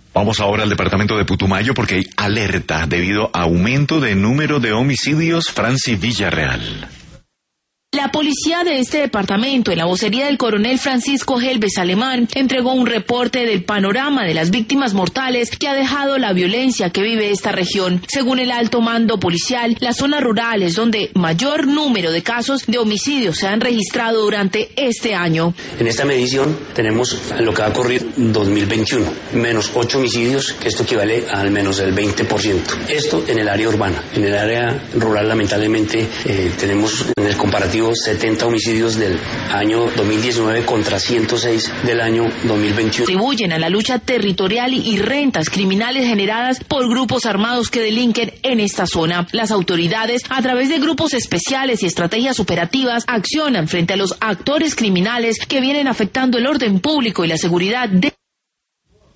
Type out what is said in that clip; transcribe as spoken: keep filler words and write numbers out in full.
Vamos ahora al departamento de Putumayo porque hay alerta debido a aumento de número de homicidios. Franci Villarreal. La policía de este departamento, en la vocería del coronel Francisco Helves Alemán, entregó un reporte del panorama de las víctimas mortales que ha dejado la violencia que vive esta región. Según el alto mando policial, la zona rural es donde mayor número de casos de homicidios se han registrado durante este año. En esta medición tenemos lo que va a ocurrir en dos mil veintiuno, menos ocho homicidios, que esto equivale a al menos el veinte por ciento. Esto en el área urbana. En el área rural, lamentablemente, eh, tenemos en el comparativo setenta homicidios del año dos mil diecinueve contra ciento seis del año dos mil veintiuno. Contribuyen a la lucha territorial y rentas criminales generadas por grupos armados que delinquen en esta zona. Las autoridades, a través de grupos especiales y estrategias operativas, accionan frente a los actores criminales que vienen afectando el orden público y la seguridad de